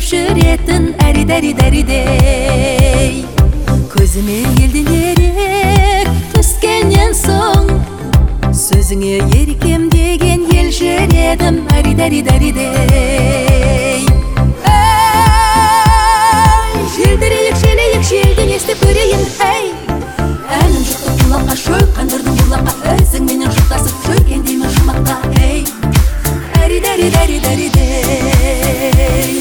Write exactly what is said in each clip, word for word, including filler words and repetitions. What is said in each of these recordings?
жүретін әри дәри дәридей. Көзіме елден ерек түскеннен соң, сөзіңе еркем деген ел жүредім әри дәри дәридей. Желдірейік, желейік, желден естіп көрейін, әй. Әнім жұқты құлаққа, шөл қандырдың құлаққа, өзің менен жұқтасып жүргендеймін жұмаққа, әй. Әри дәри дәри дәридей.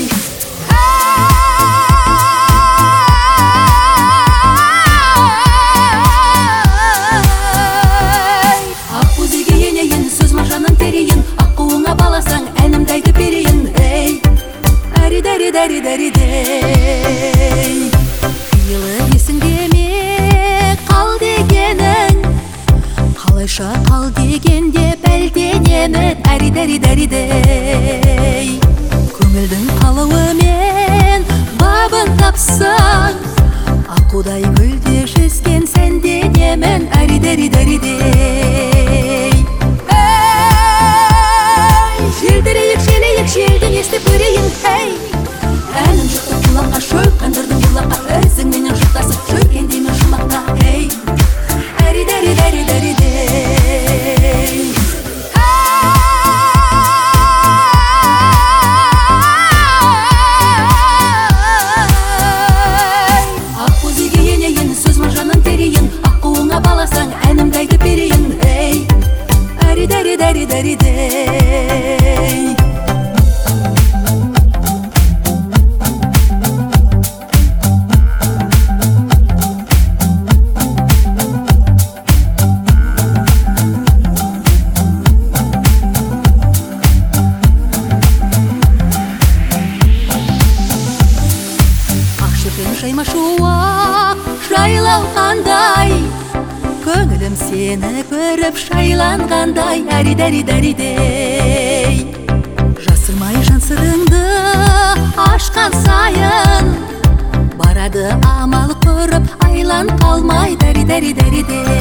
Аққозыге енейін, сөз мажанын терейін, аққуыңа баласаң, әнімді айтып берейін, әй. Әри дәри дәри дәридей. Қиылы есіңде ме қал дегенің, қалайша қал дегенде бәлденемін әри дәри дәридей. Көңілдің қалауымен бабын тапсаң, аққудай көлде жүзген сәнденемін әри дәри дәридей. Желдірейік, желейік, желден естіп көрейін, әй. Әнім жұқты құлаққа, шөл қандырдың құлаққа, өзің менен жұқтасып жүргендеймін жұмаққа, әй. Әри дәри дәри дәридей. Аққозыге енейін, сөз мажанын терейін, аққуыңа баласаң, әнімді айтып берейін, әй. Әри дәри дәри дәридей. Жайма шуақ жайланғандай, көңілім сені көріп шайланғандай әри дәри дәридей. Жасырмай жан сырыңды ашқан сайын, барады амал құрып айлан қалмай дәри дәри дәридей.